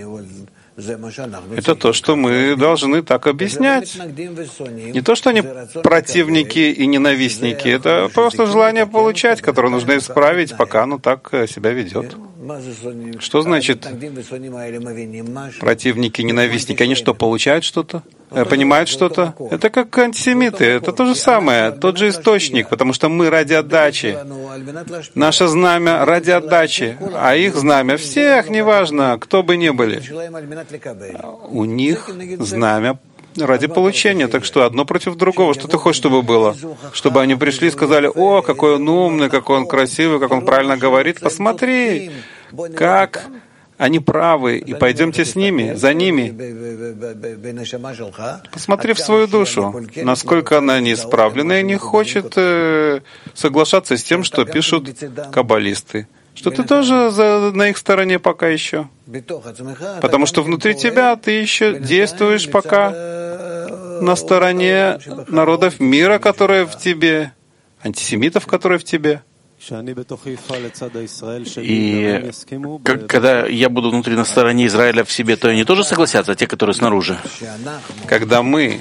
[SPEAKER 5] Это то, что мы должны так объяснять. Не то, что они противники и ненавистники. Это просто желание получать, которое нужно исправить, пока оно так себя ведет. Что значит противники, ненавистники? Они что, получают что-то? Понимают что-то? Это как антисемиты. Это то же самое, тот же источник, потому что мы ради отдачи. Наше знамя ради отдачи, а их знамя всех, неважно, кто бы ни были. У них знамя ради получения. Так что одно против другого. Что ты хочешь, чтобы было? Чтобы они пришли и сказали: «О, какой он умный, какой он красивый, как он правильно говорит. Посмотри, как они правы, и пойдемте с ними, за ними». Посмотри в свою душу, насколько она неисправлена и не хочет соглашаться с тем, что пишут каббалисты. Что ты тоже на их стороне пока еще. Потому что внутри тебя ты еще действуешь пока на стороне народов мира, которые в тебе, антисемитов, которые в тебе.
[SPEAKER 4] И когда я буду внутри на стороне Израиля в себе, то они тоже согласятся, те, которые снаружи?
[SPEAKER 5] Когда мы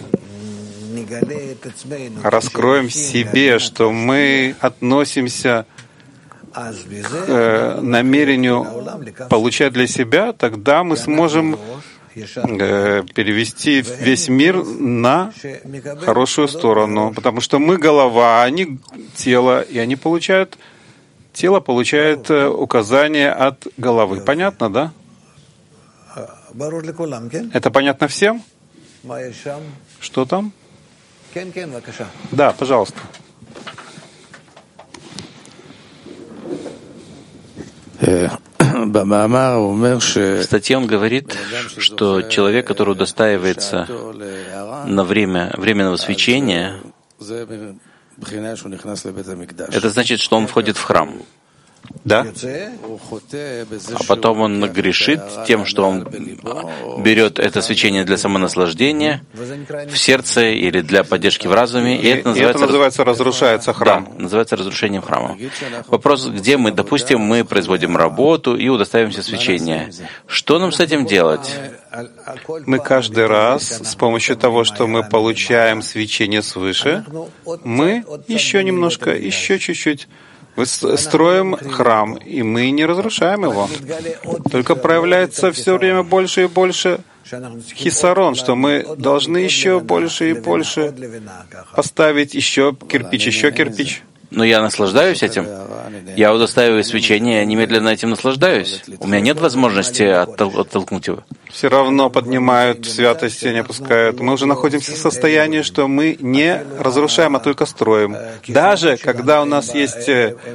[SPEAKER 5] раскроем в себе, что мы относимся к намерению получать для себя, тогда мы сможем перевести весь мир на хорошую сторону, потому что мы голова, а они тело, и они получают, тело получает указания от головы. Понятно, да? Это понятно всем? Что там? Да, пожалуйста.
[SPEAKER 4] В статье он говорит, что человек, который удостаивается на время временного свечения, это значит, что он входит в храм.
[SPEAKER 5] Да?
[SPEAKER 4] А потом он грешит тем, что он берет это свечение для самонаслаждения в сердце или для поддержки в разуме, и это называется
[SPEAKER 5] разрушается храм.
[SPEAKER 4] Да, называется разрушением храма. Вопрос, где мы, допустим, мы производим работу и удостаиваемся свечения. Что нам с этим делать?
[SPEAKER 5] Мы каждый раз с помощью того, что мы получаем свечение свыше, мы еще немножко, еще чуть-чуть строим храм, и мы не разрушаем его. Только проявляется все время больше и больше хисарон, что мы должны еще больше и больше поставить еще кирпич.
[SPEAKER 4] Но я наслаждаюсь этим. Я удостаиваю свечения, немедленно этим наслаждаюсь. У меня нет возможности оттолкнуть его.
[SPEAKER 5] Все равно поднимают в святости, не опускают. Мы уже находимся в состоянии, что мы не разрушаем, а только строим. Даже когда у нас есть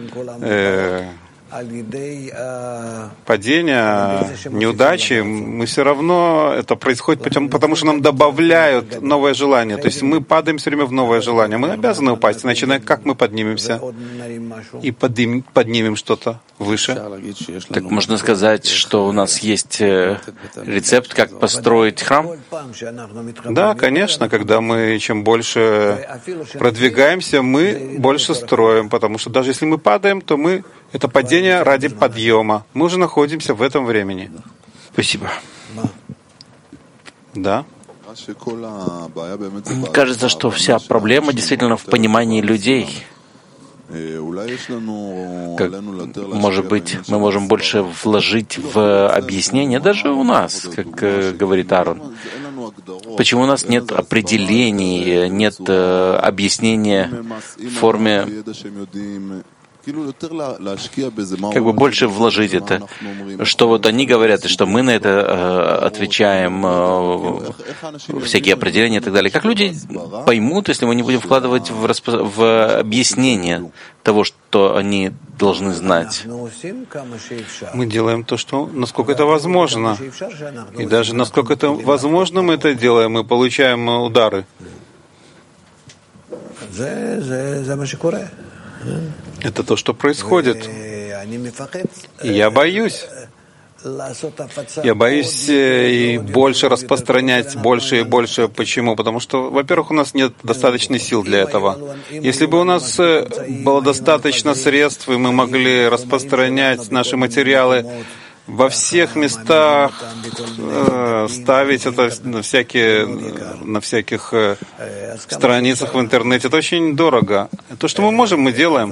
[SPEAKER 5] падения, неудачи, мы все равно это происходит, потому что нам добавляют новое желание. То есть мы падаем все время в новое желание. Мы обязаны упасть, иначе как мы поднимемся и поднимем что-то выше?
[SPEAKER 4] Так можно сказать, что у нас есть рецепт, как построить храм?
[SPEAKER 5] Да, конечно, когда мы чем больше продвигаемся, мы больше строим, потому что даже если мы падаем, то это падение ради подъема. Мы уже находимся в этом времени.
[SPEAKER 4] Спасибо.
[SPEAKER 5] Да.
[SPEAKER 4] Кажется, что вся проблема действительно в понимании людей. Может быть, мы можем больше вложить в объяснение, даже у нас, как говорит Аарон. Почему у нас нет определений, нет объяснения в форме, как бы больше вложить это, что вот они говорят, и что мы на это отвечаем, всякие определения и так далее. Как люди поймут, если мы не будем вкладывать в объяснение того, что они должны знать?
[SPEAKER 5] Мы делаем то, насколько это возможно. И даже насколько это возможно, мы это делаем, мы получаем удары. Это то, что происходит. И я боюсь. Я боюсь и больше распространять, больше и больше. Почему? Потому что, во-первых, у нас нет достаточной сил для этого. Если бы у нас было достаточно средств, и мы могли распространять наши материалы во всех местах, ставить это на всяких страницах в интернете, это очень дорого. То, что мы можем, мы делаем.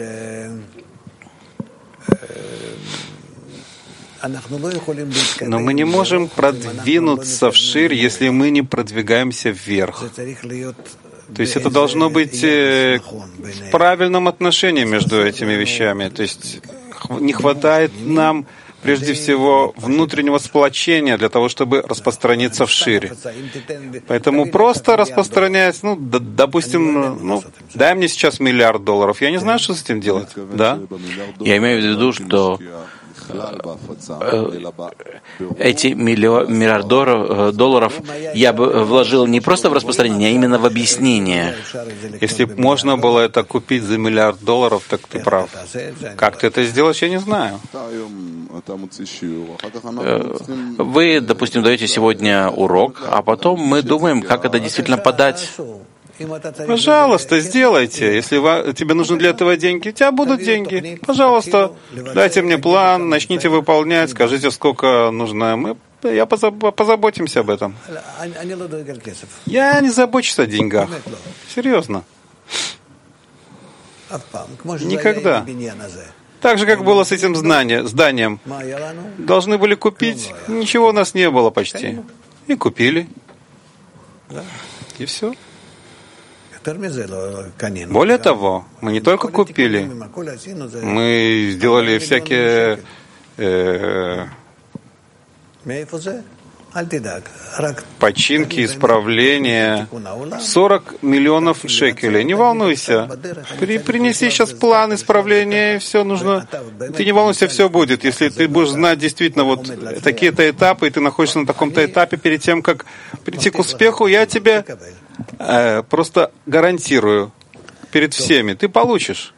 [SPEAKER 5] Но мы не можем продвинуться вширь, если мы не продвигаемся вверх. То есть это должно быть в правильном отношении между этими вещами. То есть не хватает нам прежде всего внутреннего сплочения для того, чтобы распространиться вширь. Поэтому просто распространять, допустим, дай мне сейчас $1 миллиард. Я не знаю, что с этим делать. Да?
[SPEAKER 4] Я имею в виду, что эти $1 миллиард я бы вложил не просто в распространение, а именно в объяснение.
[SPEAKER 5] Если бы можно было это купить за $1 миллиард, так ты прав. Как ты это сделаешь, я не знаю.
[SPEAKER 4] Вы, допустим, даете сегодня урок, а потом мы думаем, как это действительно подать.
[SPEAKER 5] Пожалуйста, сделайте. Если тебе нужны для этого деньги, у тебя будут деньги. Пожалуйста, дайте мне план, начните выполнять, скажите, сколько нужно. Позаботимся об этом. Я не забочусь о деньгах. Серьезно. Никогда. Так же, как было с этим зданием. Должны были купить. Ничего у нас не было почти. И купили. И все. Более того, мы не только купили, мы сделали всякие починки, исправления. 40 миллионов шекелей. Не волнуйся. Принеси сейчас план исправления, и все нужно. Ты не волнуйся, все будет. Если ты будешь знать действительно вот такие-то этапы, и ты находишься на таком-то этапе перед тем, как прийти к успеху, я тебе просто гарантирую перед всеми, ты получишь.